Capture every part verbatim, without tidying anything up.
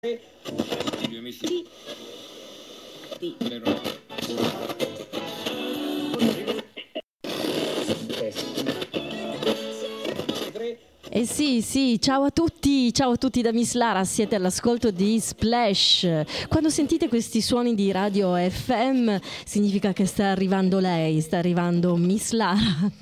I due messi sì. Sì. Eh sì, sì, ciao a tutti, ciao a tutti da Miss Lara, siete all'ascolto di Splash. Quando sentite questi suoni di radio F M significa che sta arrivando lei, sta arrivando Miss Lara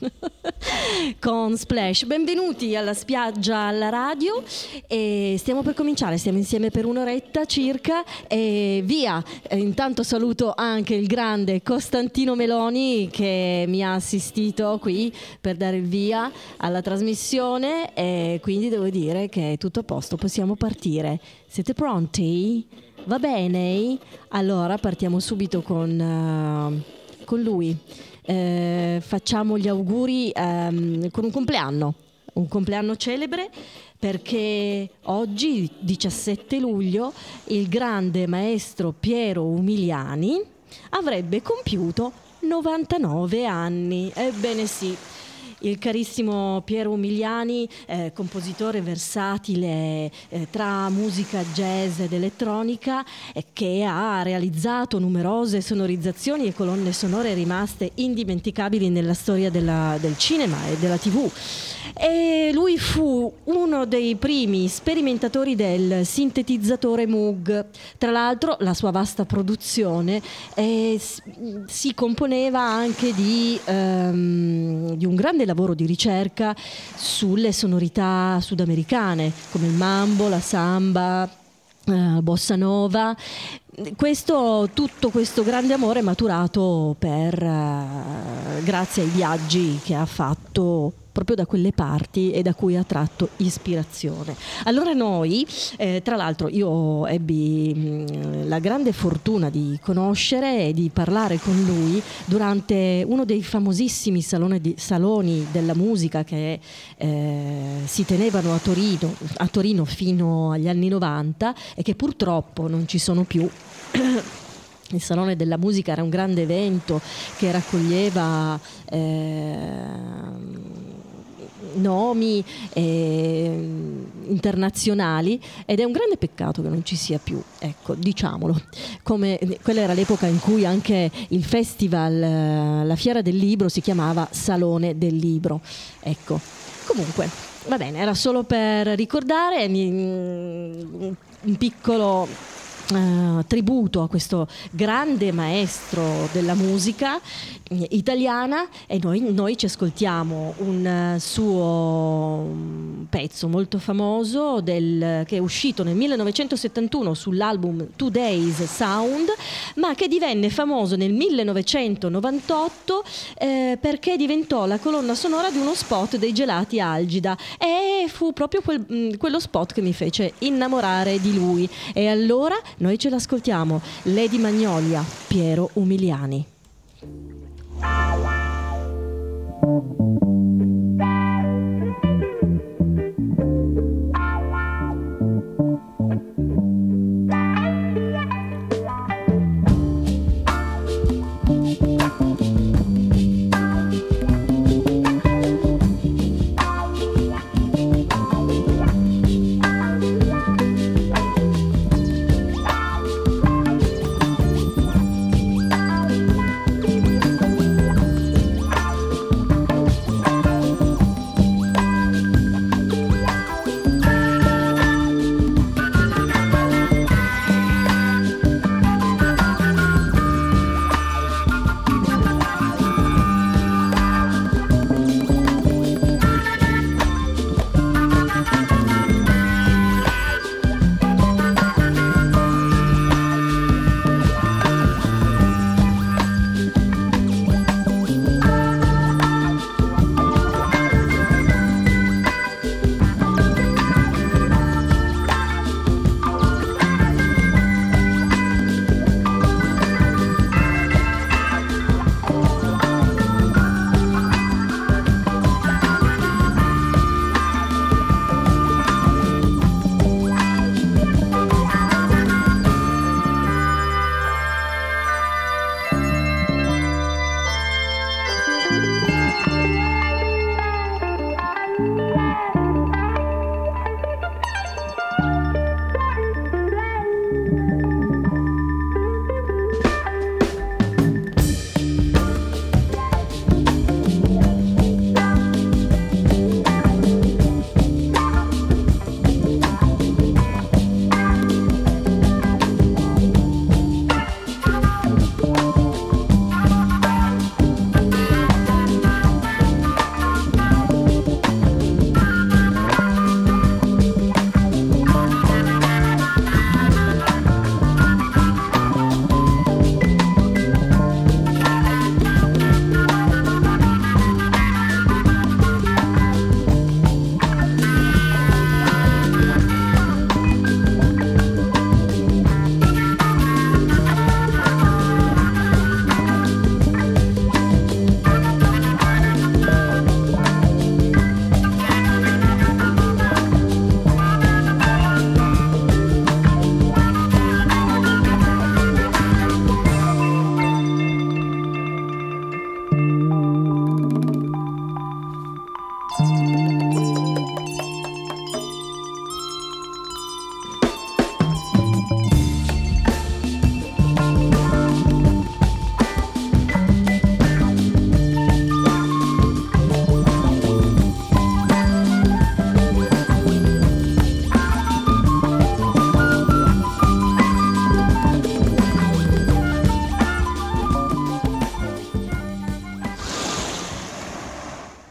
con Splash. Benvenuti alla spiaggia, alla radio, e stiamo per cominciare, stiamo insieme per un'oretta circa e via. E intanto saluto anche il grande Costantino Meloni che mi ha assistito qui per dare il via alla trasmissione. E quindi devo dire che è tutto a posto, possiamo partire. Siete pronti? Va bene? Allora partiamo subito con, uh, con lui. Eh, facciamo gli auguri um, con un compleanno, un compleanno celebre, perché oggi, diciassette luglio, il grande maestro Piero Umiliani avrebbe compiuto novantanove anni. Ebbene sì. Il carissimo Piero Umiliani, eh, compositore versatile eh, tra musica jazz ed elettronica, eh, che ha realizzato numerose sonorizzazioni e colonne sonore rimaste indimenticabili nella storia della, del cinema e della tivù. E lui fu uno dei primi sperimentatori del sintetizzatore Moog. Tra l'altro la sua vasta produzione eh, si componeva anche di, um, di un grande lavoro di ricerca sulle sonorità sudamericane come il mambo, la samba, uh, bossa nova. Questo, tutto questo grande amore è maturato per, uh, grazie ai viaggi che ha fatto proprio da quelle parti e da cui ha tratto ispirazione. Allora noi, eh, tra l'altro io ebbi mh, la grande fortuna di conoscere e di parlare con lui durante uno dei famosissimi saloni, di, saloni della musica che eh, si tenevano a Torino, a Torino fino agli anni novanta e che purtroppo non ci sono più. Il Salone della Musica era un grande evento che raccoglieva eh, nomi eh, internazionali ed è un grande peccato che non ci sia più, ecco, diciamolo. Come, quella era l'epoca in cui anche il festival, la Fiera del Libro, si chiamava Salone del Libro, ecco. Comunque, va bene, era solo per ricordare un piccolo Uh, tributo a questo grande maestro della musica eh, italiana, e noi, noi ci ascoltiamo un uh, suo um, pezzo molto famoso del, che è uscito nel millenovecentosettantuno sull'album Two Days Sound, ma che divenne famoso nel millenovecentonovantotto eh, perché diventò la colonna sonora di uno spot dei gelati Algida, e fu proprio quel, mh, quello spot che mi fece innamorare di lui. E allora noi ce l'ascoltiamo, Lady Magnolia, Piero Umiliani. Bye.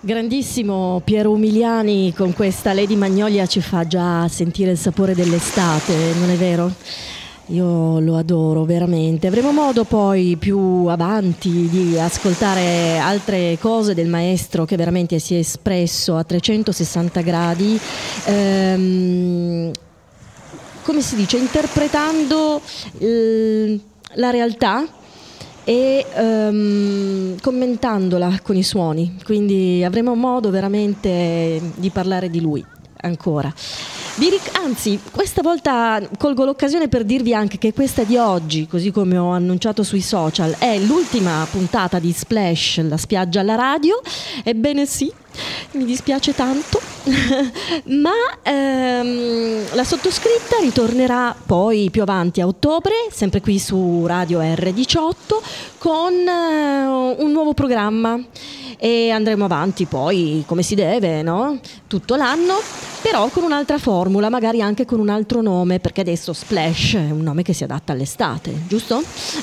Grandissimo Piero Umiliani con questa Lady Magnolia ci fa già sentire il sapore dell'estate, non è vero? Io lo adoro veramente. Avremo modo poi più avanti di ascoltare altre cose del maestro che veramente si è espresso a trecentosessanta gradi, ehm, come si dice, interpretando eh, la realtà e um, commentandola con i suoni, quindi avremo modo veramente di parlare di lui ancora. Vi ric- anzi, questa volta colgo l'occasione per dirvi anche che questa di oggi, così come ho annunciato sui social, è l'ultima puntata di Splash, la spiaggia alla radio. Ebbene sì, mi dispiace tanto, ma ehm, la sottoscritta ritornerà poi più avanti a ottobre, sempre qui su Radio erre diciotto, con eh, un nuovo programma e andremo avanti poi come si deve, no? Tutto l'anno, però con un'altra formula, magari anche con un altro nome, perché adesso Splash è un nome che si adatta all'estate, giusto?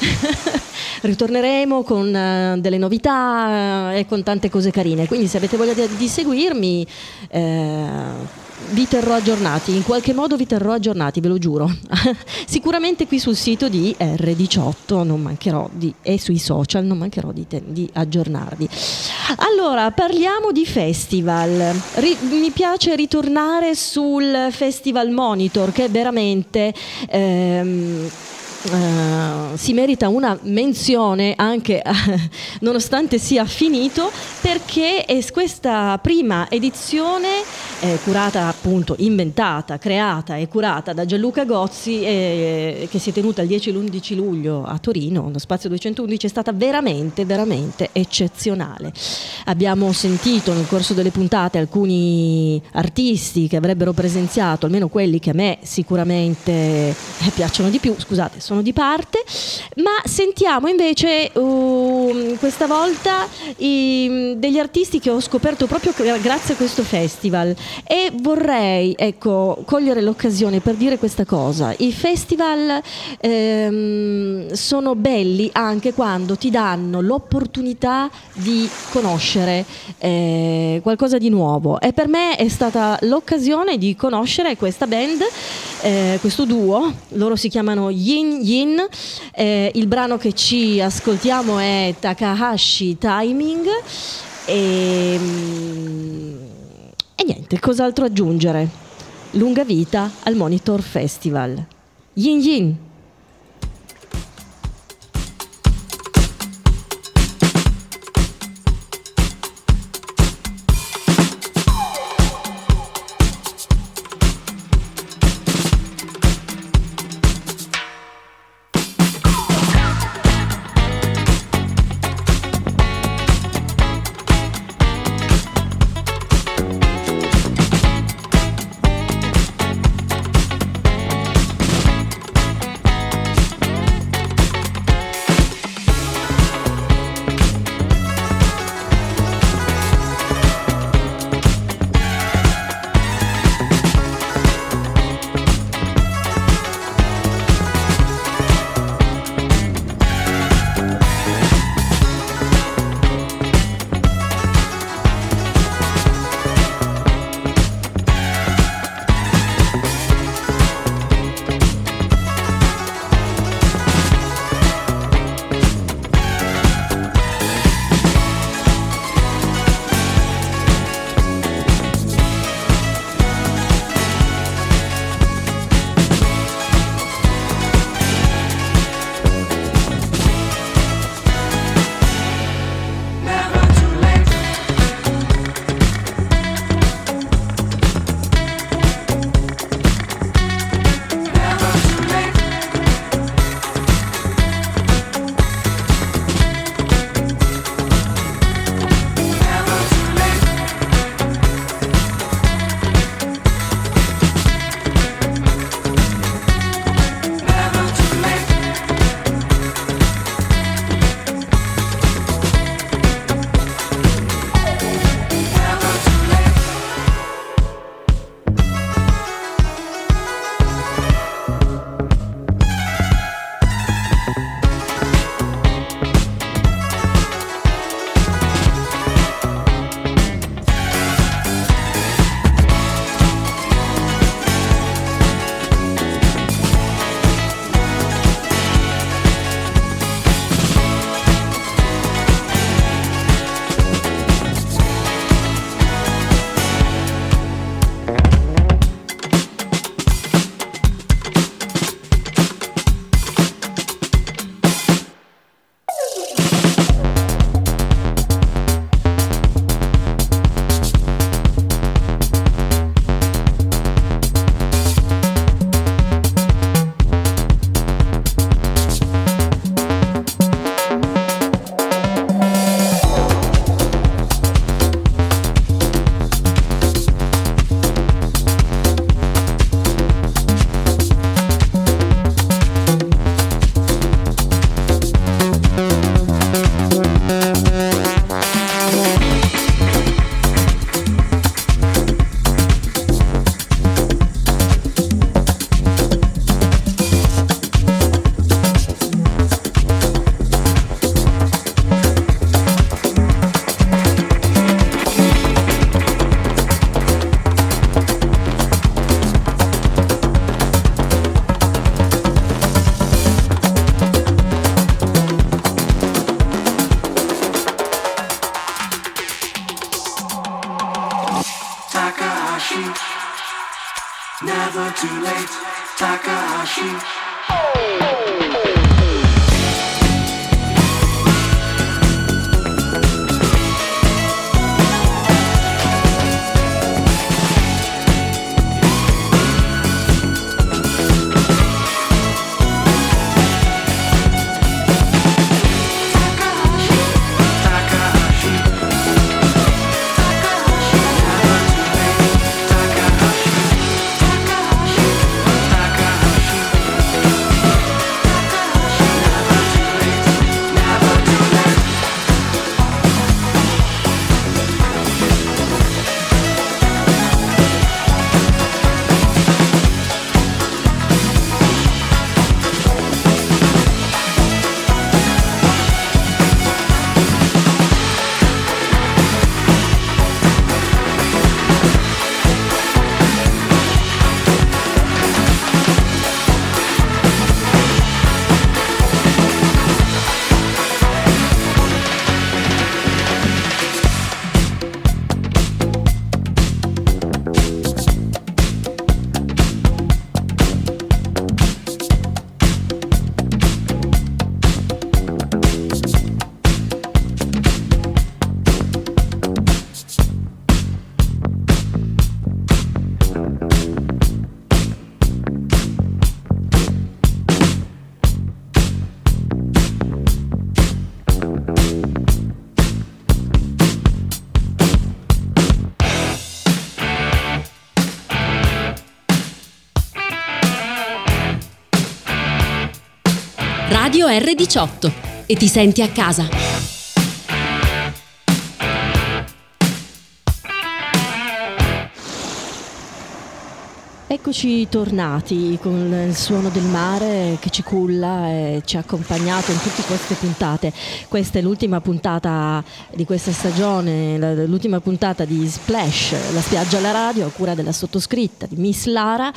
Ritorneremo con uh, delle novità uh, e con tante cose carine, quindi se avete voglia di, di seguirmi eh, vi terrò aggiornati, in qualche modo vi terrò aggiornati, ve lo giuro. Sicuramente qui sul sito di erre diciotto non mancherò di, e sui social non mancherò di, te, di aggiornarvi. Allora, parliamo di festival. Ri, mi piace ritornare sul Festival Monitor, che è veramente ehm, Uh, si merita una menzione anche uh, nonostante sia finito, perché è questa prima edizione eh, curata appunto, inventata, creata e curata da Gianluca Gozzi, eh, che si è tenuta il dieci e l'undici luglio a Torino, lo spazio duecentoundici, è stata veramente veramente eccezionale. Abbiamo sentito nel corso delle puntate alcuni artisti che avrebbero presenziato, almeno quelli che a me sicuramente eh, piacciono di più, scusate, sono di parte, ma sentiamo invece uh, questa volta i, degli artisti che ho scoperto proprio grazie a questo festival, e vorrei ecco cogliere l'occasione per dire questa cosa: i festival ehm, sono belli anche quando ti danno l'opportunità di conoscere eh, qualcosa di nuovo, e per me è stata l'occasione di conoscere questa band, eh, questo duo. Loro si chiamano Yin Yin, eh, il brano che ci ascoltiamo è Takahashi Timing e, e niente, cos'altro aggiungere? Lunga vita al Monitor Festival. Yin Yin. Radio erre diciotto e ti senti a casa. Eccoci tornati con il suono del mare che ci culla e ci ha accompagnato in tutte queste puntate. Questa è l'ultima puntata di questa stagione, l'ultima puntata di Splash, la spiaggia alla radio, a cura della sottoscritta, di Miss Lara.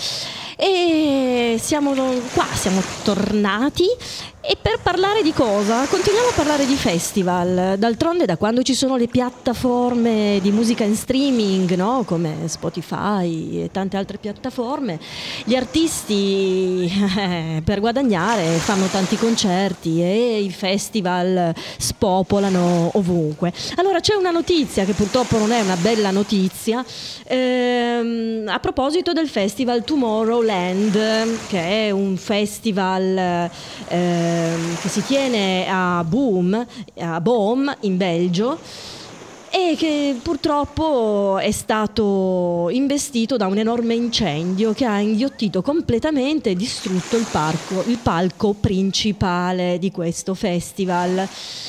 E siamo qua, siamo tornati. E per parlare di cosa? Continuiamo a parlare di festival. D'altronde, da quando ci sono le piattaforme di musica in streaming, no? Come Spotify e tante altre piattaforme, gli artisti eh, per guadagnare fanno tanti concerti e i festival spopolano ovunque. Allora c'è una notizia che purtroppo non è una bella notizia ehm, a proposito del festival Tomorrowland, che è un festival eh, che si tiene a Boom, a Boom in Belgio, e che purtroppo è stato investito da un enorme incendio che ha inghiottito completamente e distrutto il, parco, il palco principale di questo festival,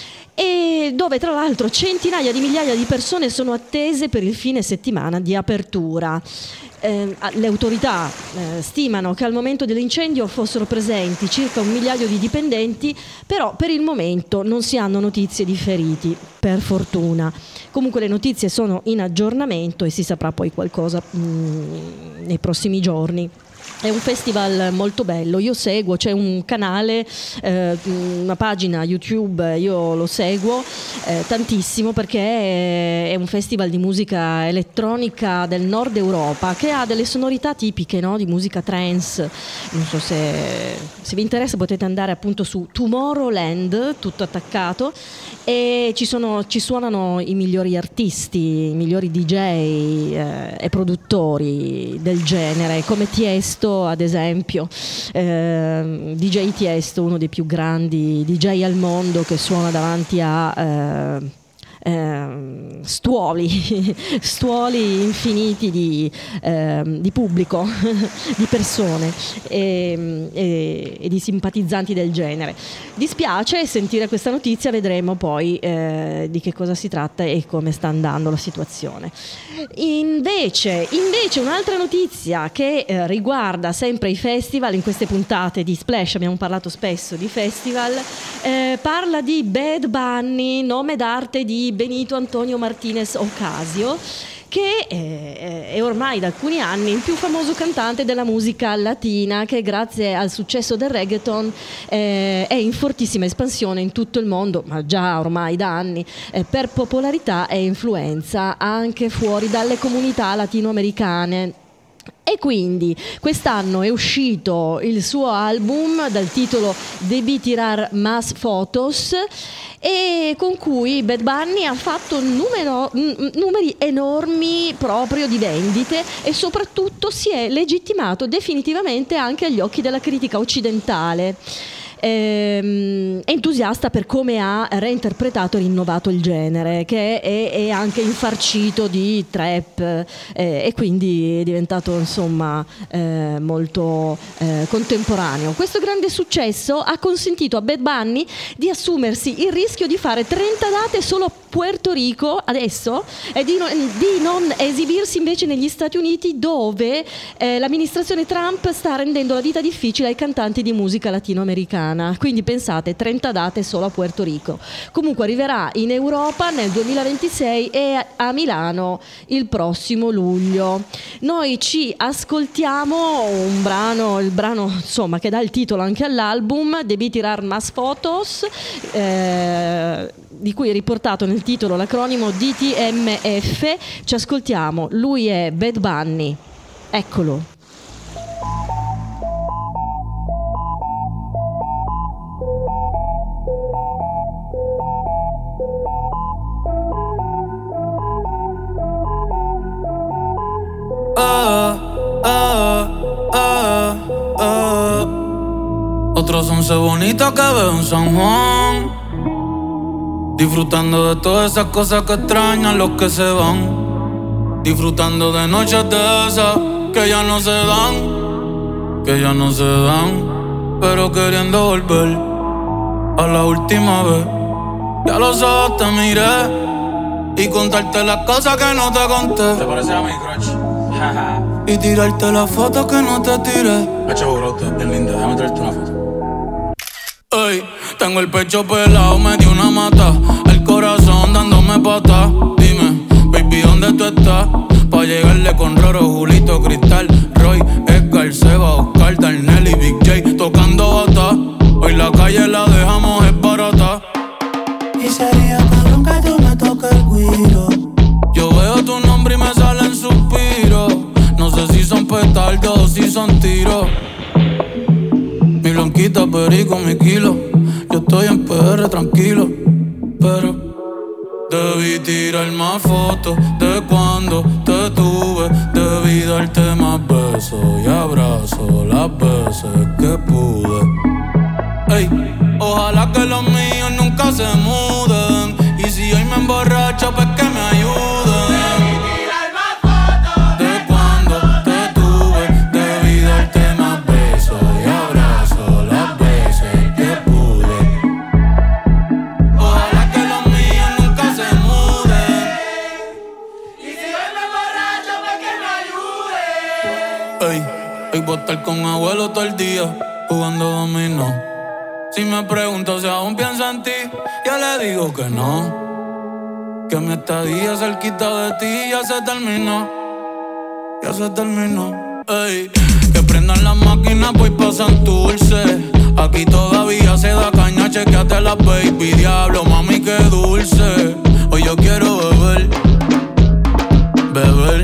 e dove tra l'altro centinaia di migliaia di persone sono attese per il fine settimana di apertura. Eh, le autorità eh, stimano che al momento dell'incendio fossero presenti circa un migliaio di dipendenti, però per il momento non si hanno notizie di feriti, per fortuna. Comunque le notizie sono in aggiornamento e si saprà poi qualcosa mh, nei prossimi giorni. È un festival molto bello, io seguo, c'è un canale, eh, una pagina YouTube, io lo seguo eh, tantissimo perché è, è un festival di musica elettronica del nord Europa che ha delle sonorità tipiche, no? Di musica trance. Non so se, se vi interessa, potete andare appunto su Tomorrowland, tutto attaccato, e ci, sono, ci suonano i migliori artisti, i migliori D J eh, e produttori del genere, come Tiesto ad esempio, eh, D J Tiesto, uno dei più grandi D J al mondo, che suona davanti a eh, eh, stuoli stuoli infiniti di, eh, di pubblico di persone e, e, e di simpatizzanti del genere. Dispiace sentire questa notizia, vedremo poi eh, di che cosa si tratta e come sta andando la situazione. Invece, invece un'altra notizia che eh, riguarda sempre i festival. In queste puntate di Splash abbiamo parlato spesso di festival, eh, parla di Bad Bunny, nome d'arte di Benito Antonio Martinez Ocasio, che è ormai da alcuni anni il più famoso cantante della musica latina, che grazie al successo del reggaeton eh, è in fortissima espansione in tutto il mondo, ma già ormai da anni, eh, per popolarità e influenza anche fuori dalle comunità latinoamericane. e quindi quest'anno è uscito il suo album dal titolo Debí tirar más fotos, e con cui Bad Bunny ha fatto numero, n- numeri enormi proprio di vendite, e soprattutto si è legittimato definitivamente anche agli occhi della critica occidentale. Ehm, entusiasta per come ha reinterpretato e rinnovato il genere, che è, è anche infarcito di trap, eh, e quindi è diventato insomma eh, molto eh, contemporaneo. Questo grande successo ha consentito a Bad Bunny di assumersi il rischio di fare trenta date solo a Puerto Rico adesso, e di, no, di non esibirsi invece negli Stati Uniti, dove eh, l'amministrazione Trump sta rendendo la vita difficile ai cantanti di musica latinoamericana. Quindi pensate, trenta date solo a Puerto Rico. Comunque arriverà in Europa nel duemilaventisei e a Milano il prossimo luglio. Noi ci ascoltiamo un brano, il brano insomma che dà il titolo anche all'album, Debí tirar más fotos, eh, di cui è riportato nel titolo l'acronimo D T M F. Ci ascoltiamo, lui è Bad Bunny, eccolo. Ah, ah, ah, ah. Otros once bonitos que veo en San Juan, disfrutando de todas esas cosas que extrañan los que se van, disfrutando de noches de esas que ya no se dan, que ya no se dan, pero queriendo volver a la última vez. Ya los ojos te miré y contarte las cosas que no te conté. ¿Te parece a mi crush? Y tirarte la foto que no te tiré. Pecho brote, bien linda, déjame traerte una foto. Ey, tengo el pecho pelado, me dio una mata, el corazón dándome pata. Dime, baby, ¿dónde tú estás? Pa' llegarle con Roro, Julito, Cristal, Roy, Edgar, Seba, Oscar, Darnell y Big J tocando bata. Hoy la calle la dejamos es barata. Y sería cabrón que tú me toques el guiro. Yo veo tu nombre y me salen suspiros. No sé si son petardos o si son tiros. Mi blanquita, perico, mi kilo. Yo estoy en P R tranquilo, pero debí tirar más fotos de cuando te tuve. Debí darte más besos y abrazos las veces que pude. Ey, ojalá que los míos nunca se muden. Y si hoy me emborracho, pues que me ayuden. Debí tirar más fotos De cuando te tuve, debí darte más besos y abrazos las veces que pude. Ojalá que los míos nunca se muden. Y si hoy me emborracho, pues que me ayude. Ey, hoy voy a estar con abuelo todo el día jugando dominó. Si me pregunto si aún pienso en ti, yo le digo que no. Que mi estadía cerquita de ti ya se terminó. Ya se terminó. Ey, que prendan las máquinas, voy pa' Santurce. Aquí todavía se da caña, chequeate la baby. Diablo, mami, qué dulce. Hoy yo quiero beber, beber,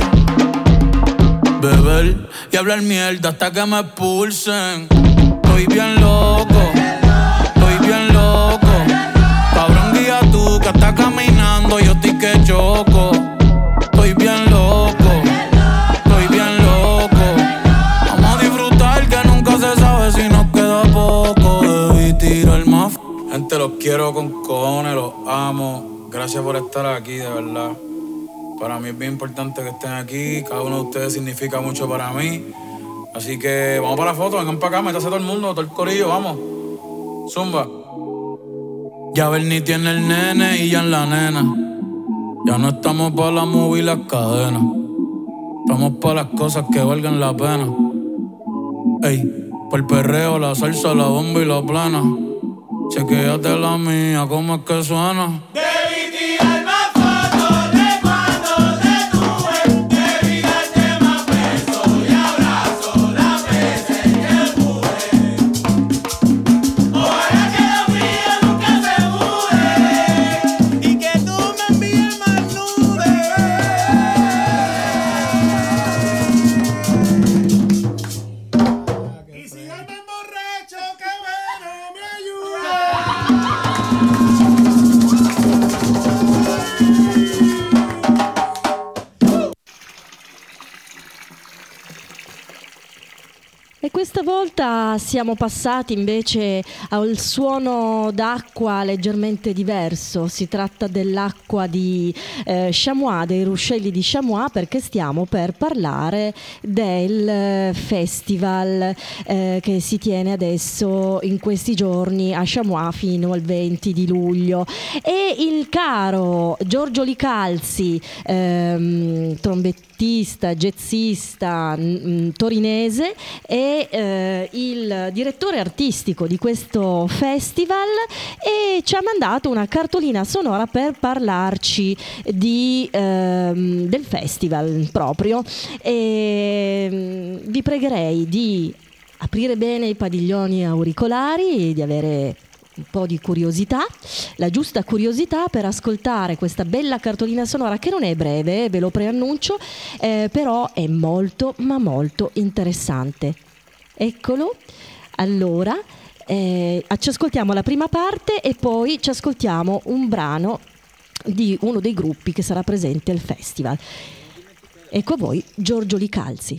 beber y hablar mierda hasta que me expulsen. Estoy bien loco, estoy bien loco. Cabrón, guía tú que estás caminando, yo estoy que choco. Estoy bien loco, estoy bien loco. Vamos a disfrutar que nunca se sabe si nos queda poco. Debí tirar más. Gente, los quiero con cojones, los amo. Gracias por estar aquí, de verdad. Para mí es bien importante que estén aquí. Cada uno de ustedes significa mucho para mí. Así que vamos para la foto, vengan para acá, métase todo el mundo, todo el corillo, vamos. Zumba. Ya Bernie tiene el nene y ya en la nena. Ya no estamos para la movie y las cadenas. Estamos para las cosas que valgan la pena. Ey, por el perreo, la salsa, la bomba y la plana. Chequéate la mía, cómo es que suena. Debí tirar más fotos de cuando te tuve. Debí darte más besos y abrazos las veces que pude. Ojalá que los míos nunca se muden. Y que tú me envíes más nudes. volta siamo passati invece al suono d'acqua leggermente diverso. Si tratta dell'acqua di eh, Chamois, dei ruscelli di Chamois, perché stiamo per parlare del festival eh, che si tiene adesso in questi giorni a Chamois fino al venti di luglio. E il caro Giorgio Licalzi, ehm, trombettista, jazzista mh, torinese, è eh, il direttore artistico di questo festival e ci ha mandato una cartolina sonora per parlarci di, ehm, del festival proprio. E, mh, vi pregherei di aprire bene i padiglioni auricolari e di avere un po' di curiosità, la giusta curiosità per ascoltare questa bella cartolina sonora che non è breve, ve lo preannuncio, eh, però è molto ma molto interessante. Eccolo, allora eh, ci ascoltiamo la prima parte e poi ci ascoltiamo un brano di uno dei gruppi che sarà presente al festival. Ecco a voi Giorgio Licalzi.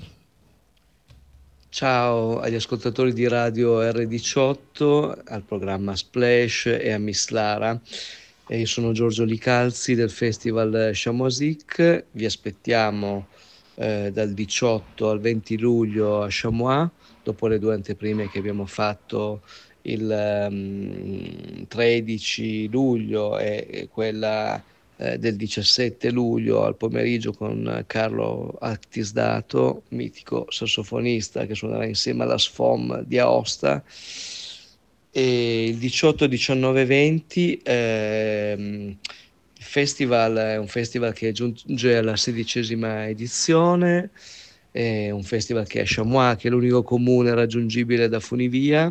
Ciao agli ascoltatori di Radio erre diciotto, al programma Splash e a Miss Lara. E io sono Giorgio Licalzi del Festival Chamoisic. Vi aspettiamo eh, dal diciotto al venti luglio a Chamois, dopo le due anteprime che abbiamo fatto il um, tredici luglio e, e quella eh, del diciassette luglio al pomeriggio con Carlo Actisdato, mitico sassofonista che suonerà insieme alla S F O M di Aosta. E il diciotto, diciannove e venti ehm, il festival è un festival che giunge alla sedicesima edizione, è un festival che è a Chamois, che è l'unico comune raggiungibile da Funivia.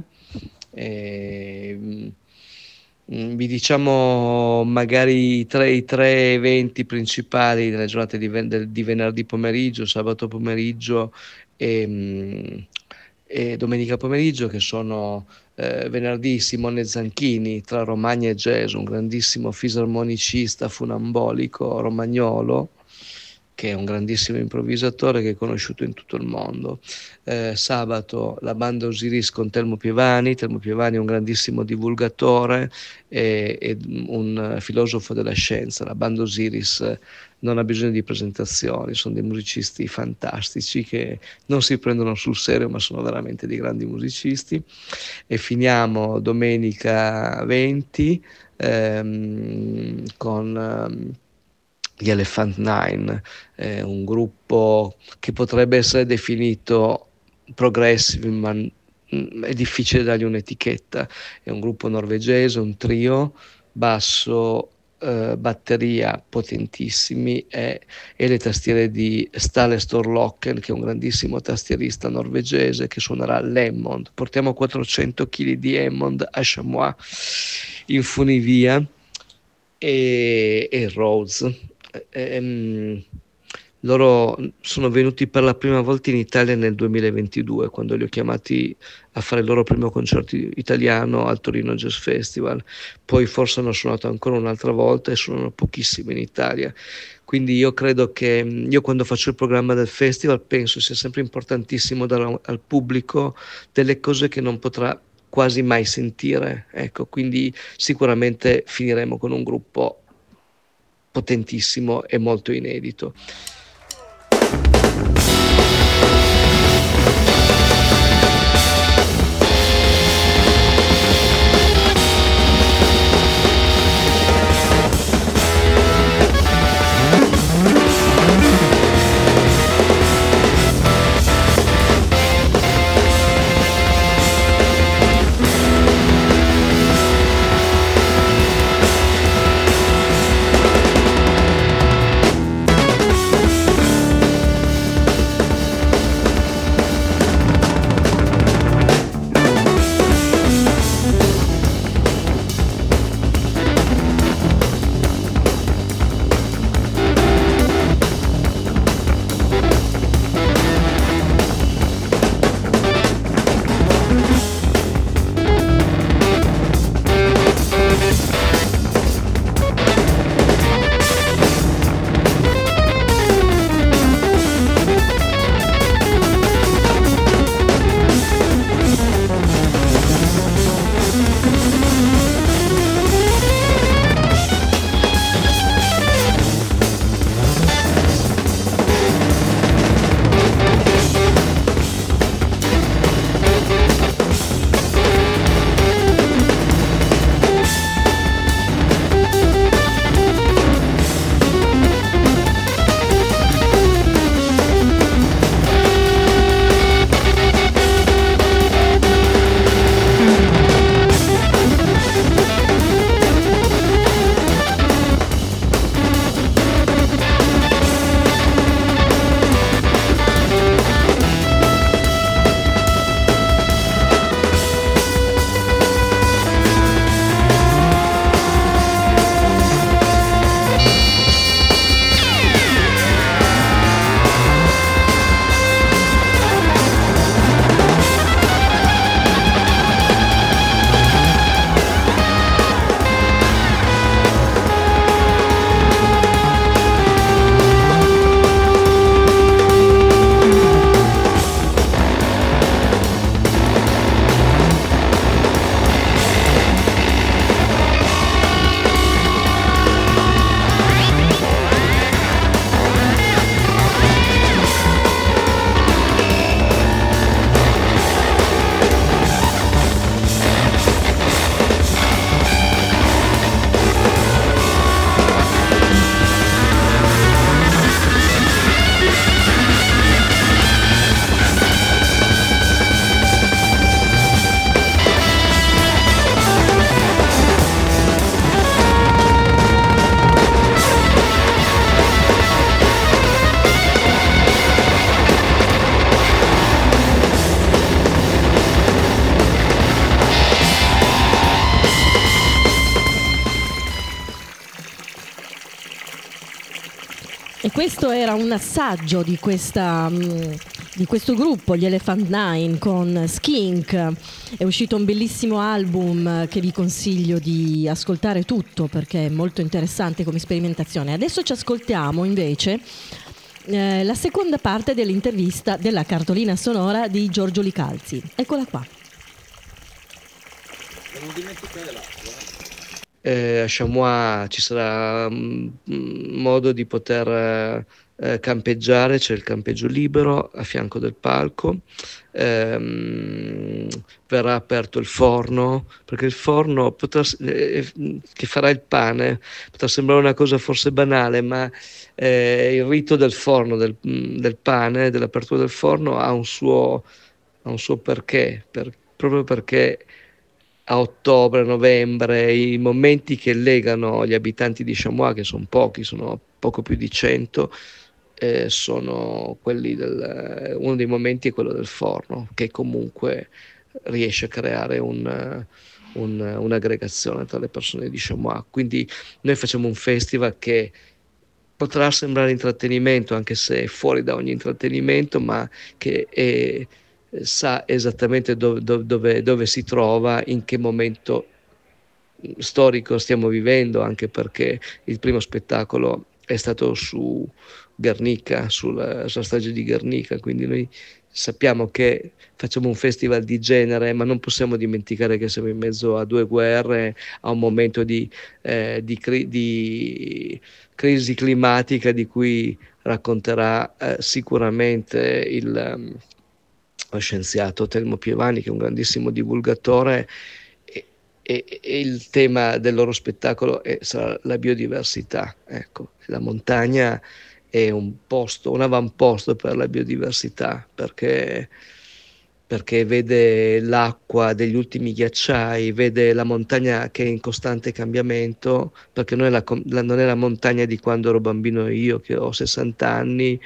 E, vi diciamo magari i tre, i tre eventi principali nelle giornate di, ven- di venerdì pomeriggio, sabato pomeriggio e, e domenica pomeriggio, che sono eh, venerdì Simone Zanchini tra Romagna e Jazz, un grandissimo fisarmonicista funambolico romagnolo che è un grandissimo improvvisatore che è conosciuto in tutto il mondo. Eh, sabato la banda Osiris con Telmo Pievani. Telmo Pievani è un grandissimo divulgatore e, e un filosofo della scienza. La banda Osiris non ha bisogno di presentazioni, sono dei musicisti fantastici che non si prendono sul serio ma sono veramente dei grandi musicisti. E finiamo domenica venti ehm, con ehm, gli Elephant Nine, eh, un gruppo che potrebbe essere definito progressive, ma è difficile dargli un'etichetta. È un gruppo norvegese, un trio, basso, eh, batteria potentissimi e, e le tastiere di Stale Storlocken, che è un grandissimo tastierista norvegese che suonerà l'Hammond. Portiamo quattrocento chili di Hammond a Chamois in funivia e, e Rhodes. Ehm, loro sono venuti per la prima volta in Italia nel duemilaventidue, quando li ho chiamati a fare il loro primo concerto italiano al Torino Jazz Festival. Poi forse hanno suonato ancora un'altra volta e suonano pochissimo in Italia. Quindi io credo che io quando faccio il programma del festival penso sia sempre importantissimo dare al pubblico delle cose che non potrà quasi mai sentire. Ecco, quindi sicuramente finiremo con un gruppo potentissimo e molto inedito. questo era un assaggio di, questa, di questo gruppo, gli Elephant Nine, con Skink. È uscito un bellissimo album che vi consiglio di ascoltare tutto perché è molto interessante come sperimentazione. Adesso ci ascoltiamo invece eh, la seconda parte dell'intervista della cartolina sonora di Giorgio Licalzi. Eccola qua. Non dimenticare l'acqua. Eh, a Chamois ci sarà mm, modo di poter eh, campeggiare, c'è il campeggio libero a fianco del palco, ehm, verrà aperto il forno, perché il forno potrà, eh, che farà il pane, potrà sembrare una cosa forse banale, ma eh, il rito del forno, del, del pane, dell'apertura del forno ha un suo, ha un suo perché, per, proprio perché a ottobre, novembre, i momenti che legano gli abitanti di Chamois, che sono pochi, sono poco più di cento, eh, sono quelli del, uno dei momenti è quello del forno, che comunque riesce a creare un, un, un'aggregazione tra le persone di Chamois. Quindi noi facciamo un festival che potrà sembrare intrattenimento, anche se è fuori da ogni intrattenimento, ma che è sa esattamente dove, dove, dove si trova, in che momento storico stiamo vivendo, anche perché il primo spettacolo è stato su Guernica, sulla, sulla strage di Guernica, quindi noi sappiamo che facciamo un festival di genere, ma non possiamo dimenticare che siamo in mezzo a due guerre, a un momento di, eh, di, cri- di crisi climatica di cui racconterà eh, sicuramente il um, lo scienziato Telmo Pievani, che è un grandissimo divulgatore, e, e, e il tema del loro spettacolo è, sarà la biodiversità. Ecco, la montagna è un posto, un avamposto per la biodiversità, perché, perché vede l'acqua degli ultimi ghiacciai, vede la montagna che è in costante cambiamento, perché non è la, la, non è la montagna di quando ero bambino io, che ho sessanta anni,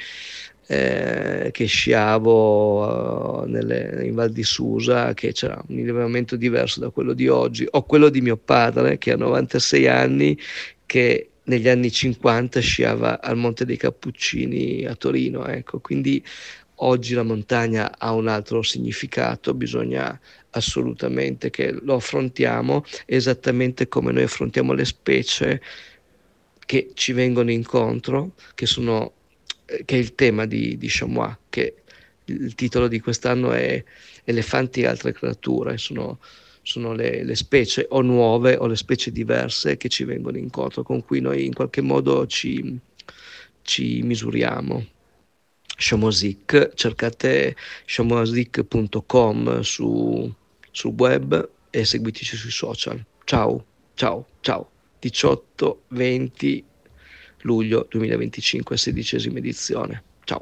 Eh, che sciavo uh, nelle, in Val di Susa, che c'era un rilevamento diverso da quello di oggi, o quello di mio padre che ha novantasei anni, che negli anni cinquanta sciava al Monte dei Cappuccini a Torino. Ecco, quindi oggi la montagna ha un altro significato, bisogna assolutamente che lo affrontiamo esattamente come noi affrontiamo le specie che ci vengono incontro, che sono che è il tema di, di Chamois, che il titolo di quest'anno è Elefanti e altre creature, sono, sono le, le specie o nuove o le specie diverse che ci vengono incontro, con cui noi in qualche modo ci, ci misuriamo. Chamoisic, cercate chamoisic punto com su, sul web e seguiteci sui social. Ciao, ciao, ciao. diciotto venti luglio duemilaventicinque, sedicesima edizione. Ciao.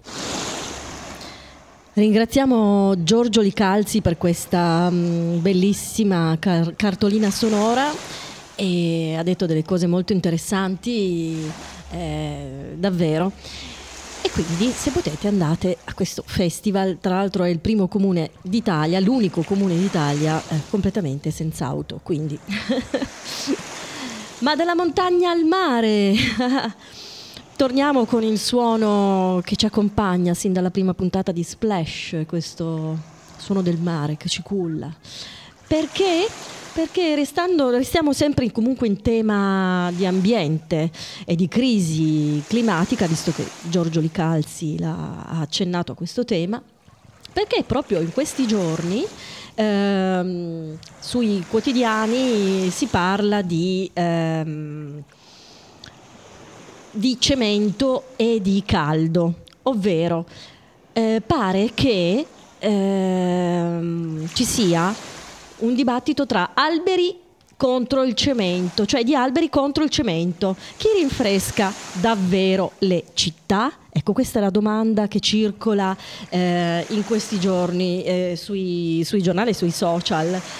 Ringraziamo Giorgio Licalzi per questa mh, bellissima car- cartolina sonora, e ha detto delle cose molto interessanti, eh, davvero. E quindi, se potete, andate a questo festival. Tra l'altro è il primo comune d'Italia, l'unico comune d'Italia eh, completamente senza auto, quindi ma dalla montagna al mare. Torniamo con il suono che ci accompagna sin dalla prima puntata di Splash, questo suono del mare che ci culla. Perché? Perché restando, restiamo sempre in, comunque in tema di ambiente e di crisi climatica, visto che Giorgio Licalzi l'ha, ha accennato a questo tema, perché proprio in questi giorni ehm, sui quotidiani si parla di, ehm, di cemento e di caldo, ovvero eh, pare che ehm, ci sia un dibattito tra alberi contro il cemento, cioè di alberi contro il cemento. Chi rinfresca davvero le città? Ecco, questa è la domanda che circola eh, in questi giorni eh, sui, sui giornali e sui social.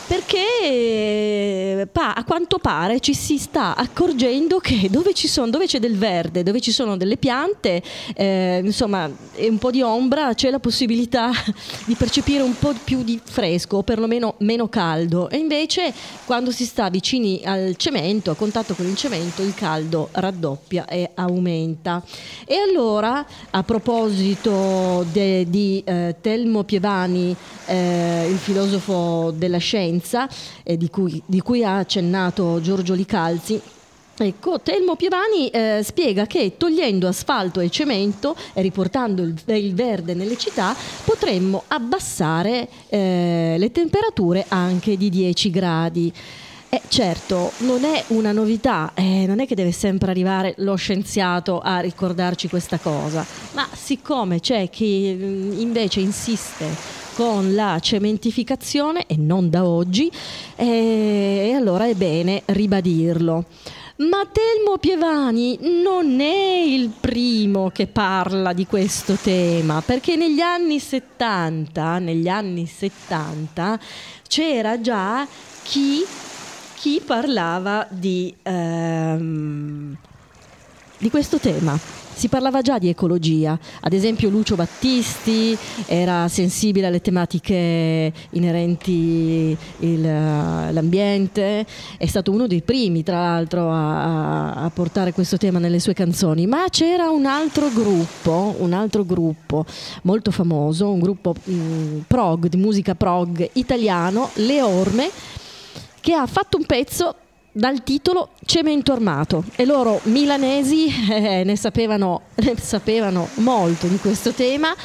perché pa- a quanto pare ci si sta accorgendo che dove ci sono, dove c'è del verde, dove ci sono delle piante, eh, insomma, e un po' di ombra, c'è la possibilità di percepire un po' più di fresco, o perlomeno meno caldo. E invece quando si sta vicini al cemento, a contatto con il cemento, il caldo raddoppia e aumenta. E allora, a proposito de- di eh, Telmo Pievani, eh, il filosofo della scienza, eh, di, cui, di cui ha accennato Giorgio Licalzi, ecco, Telmo Pievani eh, spiega che togliendo asfalto e cemento e riportando il, il verde nelle città potremmo abbassare eh, le temperature anche di dieci gradi. Eh, certo, non è una novità, eh, non è che deve sempre arrivare lo scienziato a ricordarci questa cosa, ma siccome c'è chi mh, invece insiste con la cementificazione, e non da oggi, eh, e allora è bene ribadirlo. Ma Telmo Pievani non è il primo che parla di questo tema, perché negli anni settanta, negli anni settanta c'era già chi chi parlava di, ehm, di questo tema. Si parlava già di ecologia, ad esempio Lucio Battisti era sensibile alle tematiche inerenti all'ambiente, è stato uno dei primi tra l'altro a, a portare questo tema nelle sue canzoni, ma c'era un altro gruppo, un altro gruppo molto famoso, un gruppo mh, prog, di musica prog italiano, Le Orme, che ha fatto un pezzo dal titolo Cemento Armato, e loro milanesi eh, ne sapevano, ne sapevano molto di questo tema,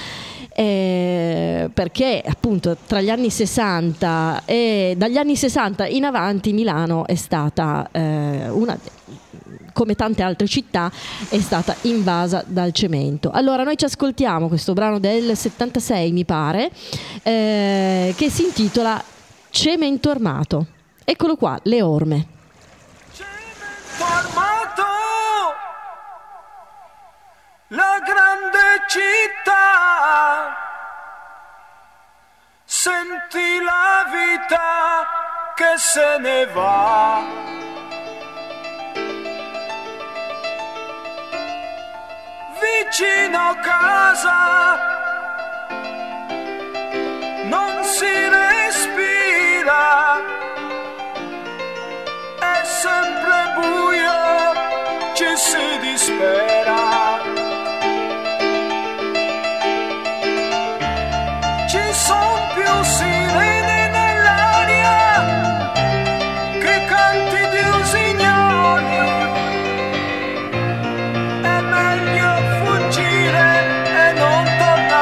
eh, perché appunto tra gli anni sessanta e dagli anni sessanta in avanti Milano è stata eh, una, come tante altre città, è stata invasa dal cemento. Allora noi ci ascoltiamo questo brano del settantasei, mi pare, eh, che si intitola Cemento Armato. Eccolo qua, Le Orme. Armato, la grande città, senti la vita che se ne va. Vicino a casa non si respira, è sempre buio, ci si dispera. Ci son più sirene nell'aria che canti di usignoli. È meglio fuggire e non tornare.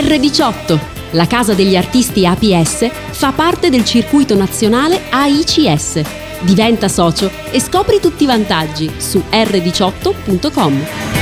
erre diciotto, la casa degli artisti A P S, fa parte del circuito nazionale A I C S. Diventa socio e scopri tutti i vantaggi su erre diciotto punto com.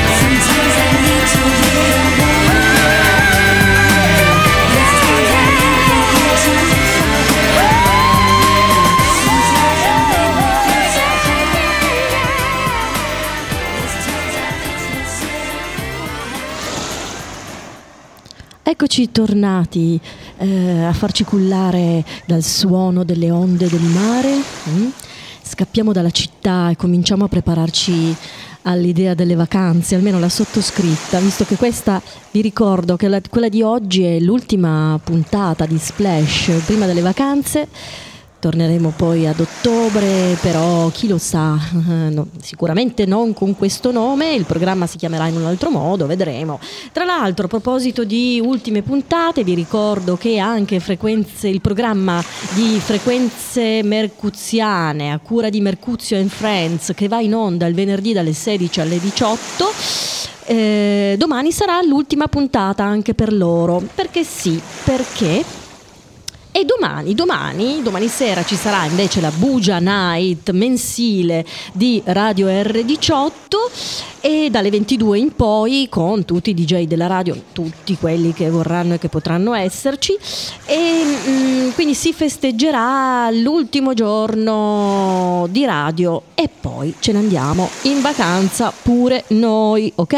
Eccoci tornati eh, a farci cullare dal suono delle onde del mare. Mm? Scappiamo dalla città e cominciamo a prepararci all'idea delle vacanze, almeno la sottoscritta, visto che questa, vi ricordo che la, quella di oggi è l'ultima puntata di Splash prima delle vacanze. Torneremo poi ad ottobre, però chi lo sa, no, sicuramente non con questo nome, il programma si chiamerà in un altro modo, vedremo. Tra l'altro, a proposito di ultime puntate, vi ricordo che anche frequenze, il programma di Frequenze Mercuziane a cura di Mercuzio and Friends, che va in onda il venerdì dalle sedici alle diciotto, eh, domani sarà l'ultima puntata anche per loro. Perché sì, perché... E domani, domani, domani sera ci sarà invece la Bugia Night mensile di Radio erre diciotto e dalle ventidue in poi con tutti i D J della radio, tutti quelli che vorranno e che potranno esserci, e mh, quindi si festeggerà l'ultimo giorno di radio e poi ce ne andiamo in vacanza pure noi, ok?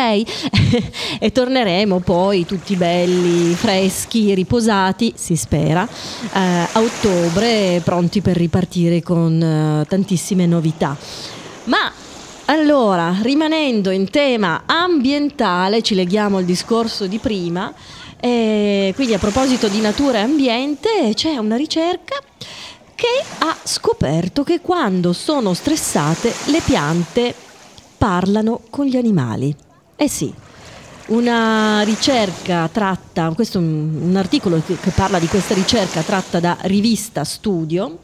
E torneremo poi tutti belli, freschi, riposati, si spera, eh, a ottobre, pronti per ripartire con eh, tantissime novità. Ma allora, rimanendo in tema ambientale, ci leghiamo al discorso di prima, e quindi a proposito di natura e ambiente, c'è una ricerca che ha scoperto che quando sono stressate le piante parlano con gli animali. Eh sì, una ricerca tratta, questo è un, un articolo che, che parla di questa ricerca tratta da Rivista Studio,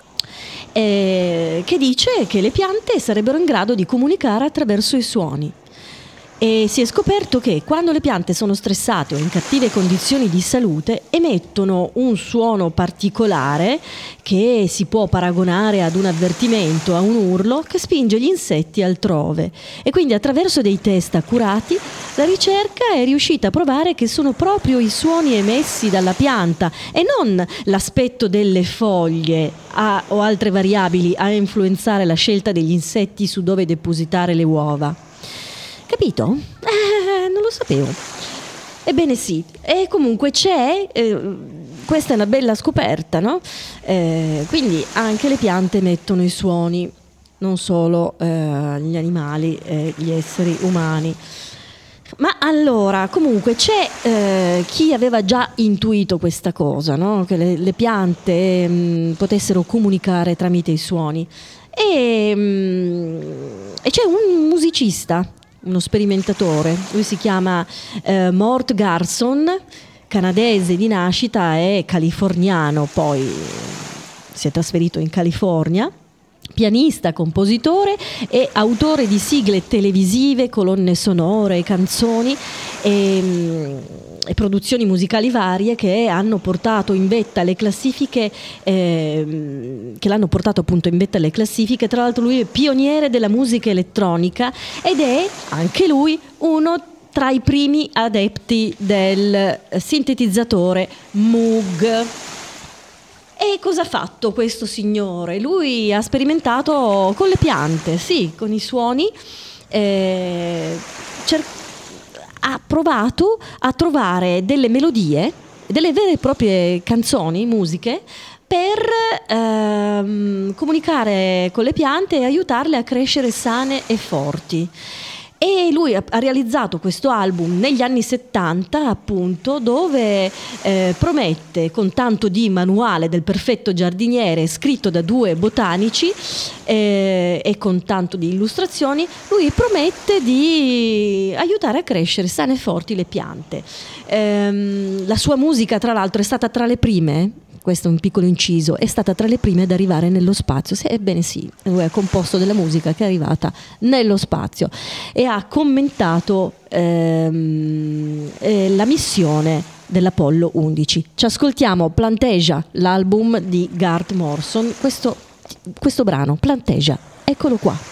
eh, che dice che le piante sarebbero in grado di comunicare attraverso i suoni. E si è scoperto che quando le piante sono stressate o in cattive condizioni di salute emettono un suono particolare che si può paragonare ad un avvertimento, a un urlo che spinge gli insetti altrove. E quindi attraverso dei test accurati la ricerca è riuscita a provare che sono proprio i suoni emessi dalla pianta e non l'aspetto delle foglie a, o altre variabili a influenzare la scelta degli insetti su dove depositare le uova. Capito? Eh, non lo sapevo. Ebbene sì, e comunque c'è, eh, questa è una bella scoperta, no? Eh, quindi anche le piante emettono i suoni, non solo eh, gli animali e gli esseri umani. Ma allora, comunque c'è eh, chi aveva già intuito questa cosa, no? Che le, le piante mh, potessero comunicare tramite i suoni. E, mh, e c'è un musicista, uno sperimentatore, lui si chiama eh, Mort Garson, canadese di nascita e californiano, poi si è trasferito in California, pianista, compositore e autore di sigle televisive, colonne sonore, canzoni e, e produzioni musicali varie che hanno portato in vetta le classifiche, eh, che l'hanno portato appunto in vetta alle classifiche. Tra l'altro lui è pioniere della musica elettronica ed è anche lui uno tra i primi adepti del sintetizzatore Moog. E cosa ha fatto questo signore? Lui ha sperimentato con le piante, sì, con i suoni, eh, cer- ha provato a trovare delle melodie, delle vere e proprie canzoni, musiche, per ehm, comunicare con le piante e aiutarle a crescere sane e forti. E lui ha realizzato questo album negli anni settanta, appunto, dove eh, promette, con tanto di manuale del perfetto giardiniere scritto da due botanici eh, e con tanto di illustrazioni, lui promette di aiutare a crescere sane e forti le piante. Ehm, la sua musica, tra l'altro, è stata tra le prime, questo è un piccolo inciso, è stata tra le prime ad arrivare nello spazio. Ebbene sì, lui ha composto della musica che è arrivata nello spazio e ha commentato ehm, eh, la missione dell'Apollo undici. Ci ascoltiamo Planteja, l'album di Garth Morrison, questo, questo brano, Planteja, eccolo qua.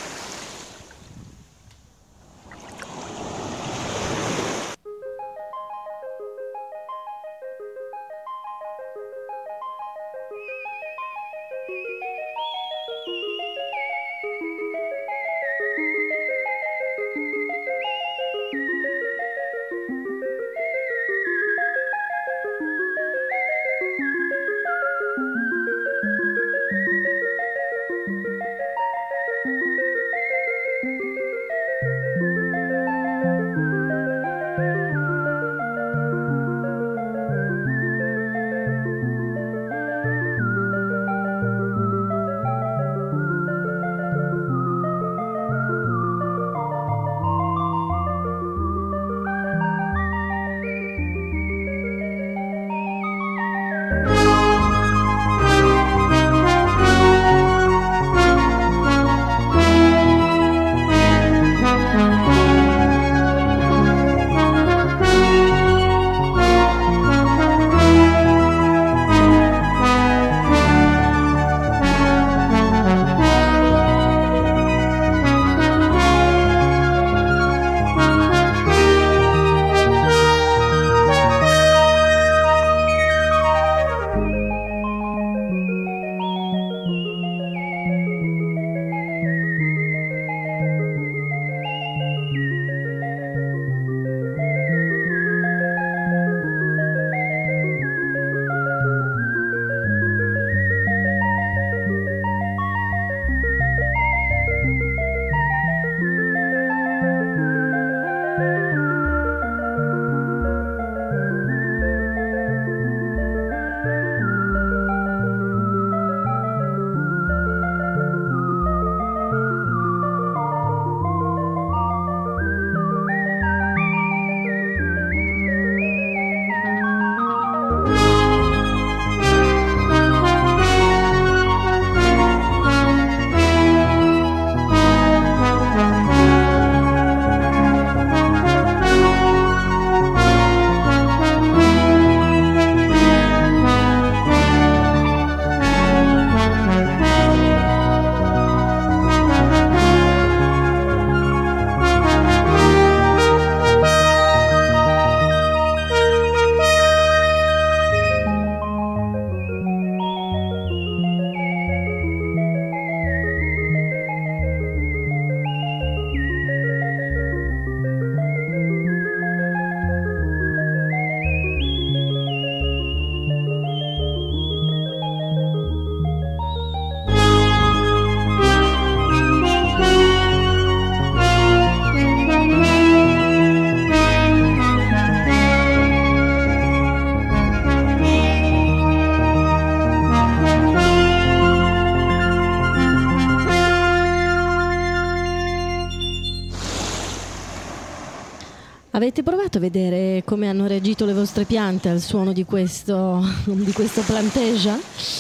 Avete provato a vedere come hanno reagito le vostre piante al suono di questo, di questo Planteja?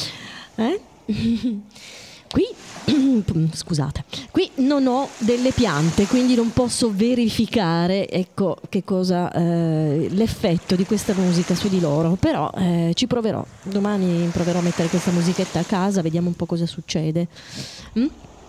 Eh? Qui, scusate, qui non ho delle piante, quindi non posso verificare, ecco, che cosa, eh, l'effetto di questa musica su di loro, però eh, ci proverò. Domani proverò a mettere questa musichetta a casa, vediamo un po' cosa succede. Mm?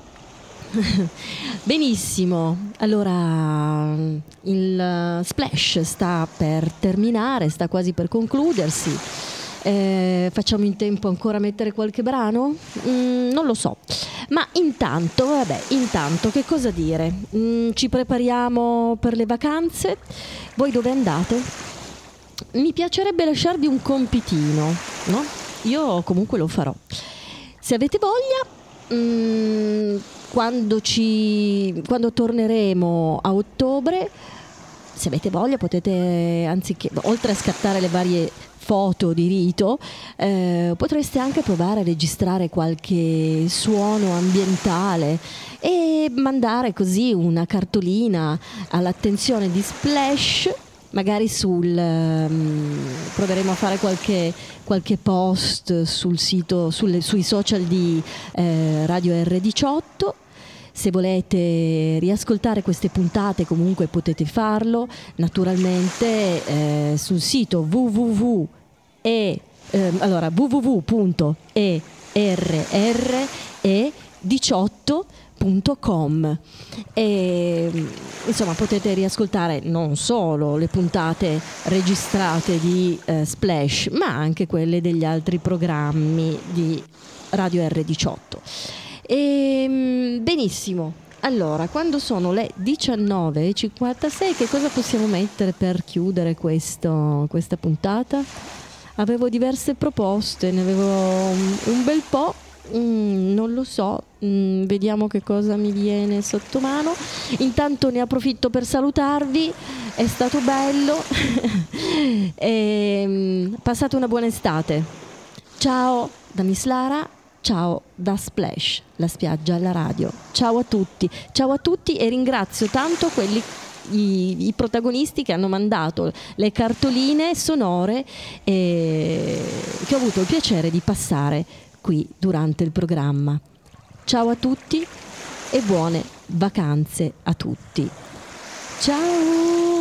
Benissimo, allora il Splash sta per terminare, sta quasi per concludersi. Eh, facciamo in tempo ancora a mettere qualche brano? Mm, non lo so, ma intanto, vabbè, intanto che cosa dire? Mm, ci prepariamo per le vacanze? Voi dove andate? Mi piacerebbe lasciarvi un compitino, no? Io comunque lo farò. Se avete voglia, mm, quando ci quando torneremo a ottobre, se avete voglia potete, anziché, oltre a scattare le varie foto di rito, eh, potreste anche provare a registrare qualche suono ambientale e mandare così una cartolina all'attenzione di Splash, magari sul um, proveremo a fare qualche, qualche post sul sito, sulle, sui social di eh, Radio erre diciotto. Se volete riascoltare queste puntate comunque potete farlo naturalmente eh, sul sito www e eh, allora www punto e r r e diciotto punto com e insomma potete riascoltare non solo le puntate registrate di eh, Splash, ma anche quelle degli altri programmi di Radio erre diciotto. E, benissimo, allora quando sono le diciannove e cinquantasei che cosa possiamo mettere per chiudere questo, questa puntata? Avevo diverse proposte, ne avevo un, un bel po'. Mm, non lo so, mm, vediamo che cosa mi viene sotto mano. Intanto ne approfitto per salutarvi, è stato bello e, mm, passate una buona estate. Ciao da Miss Lara, ciao da Splash, la spiaggia alla radio. Ciao a tutti, ciao a tutti e ringrazio tanto quelli I, i protagonisti che hanno mandato le cartoline sonore e che ho avuto il piacere di passare qui durante il programma. Ciao a tutti e buone vacanze a tutti. Ciao!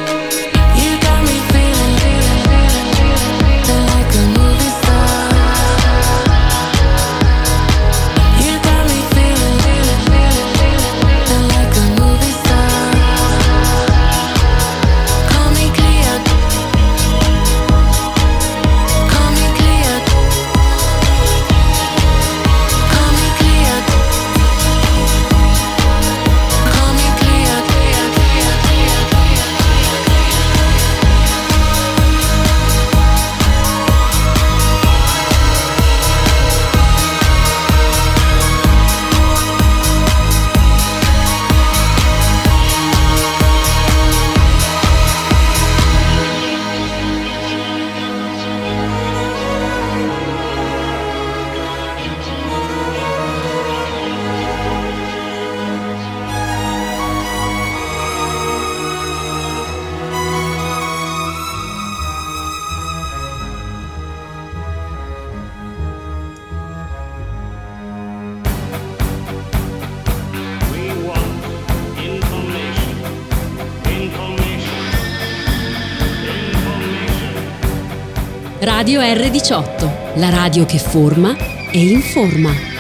You got me feeling, feeling, feeling like a movie star. Radio erre diciotto, la radio che forma e informa.